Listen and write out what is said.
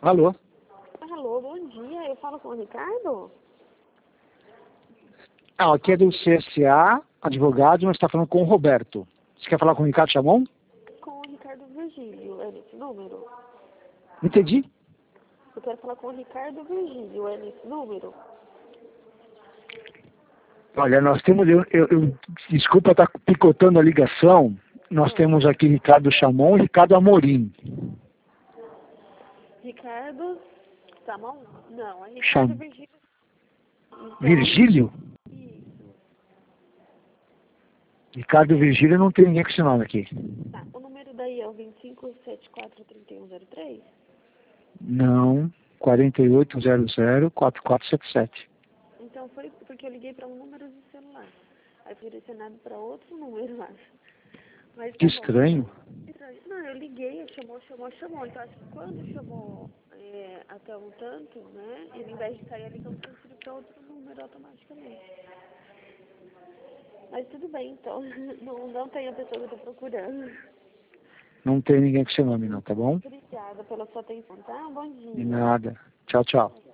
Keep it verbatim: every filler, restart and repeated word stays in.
Alô? Alô, bom dia. Eu falo com o Ricardo? Ah, aqui é do C S A, advogado, mas está falando com o Roberto. Você quer falar com o Ricardo Chamon? Com o Ricardo Virgílio, é nesse número? Entendi. Eu quero falar com o Ricardo Virgílio, é nesse número? Olha, nós temos, eu, eu, eu- desculpa estar picotando a ligação, nós Ah. temos aqui Ricardo Chamon e Ricardo Amorim. Ricardo Samão? Não, é Ricardo Cham... Virgílio. Então, Virgílio? isso. Ricardo Virgílio não tem ninguém com esse nome aqui. Tá, o número daí é o vinte e cinco, setenta e quatro, trinta e um zero três? Não, quatro oito zero zero quatro quatro sete sete. Então foi porque eu liguei para um número de celular. Aí foi direcionado para outro número, eu acho. Mas Que tá bom. estranho. Não, eu liguei, chamou, chamou, chamou. Então acho que quando chamou é, até um tanto, né? E ao invés de sair a ligação, transferiu para outro número automaticamente. Mas tudo bem, então. Não, não tem a pessoa que eu tô procurando. Não tem ninguém com esse nome não, tá bom? Obrigada pela sua atenção, tá? Um bom dia. De nada. Tchau, tchau.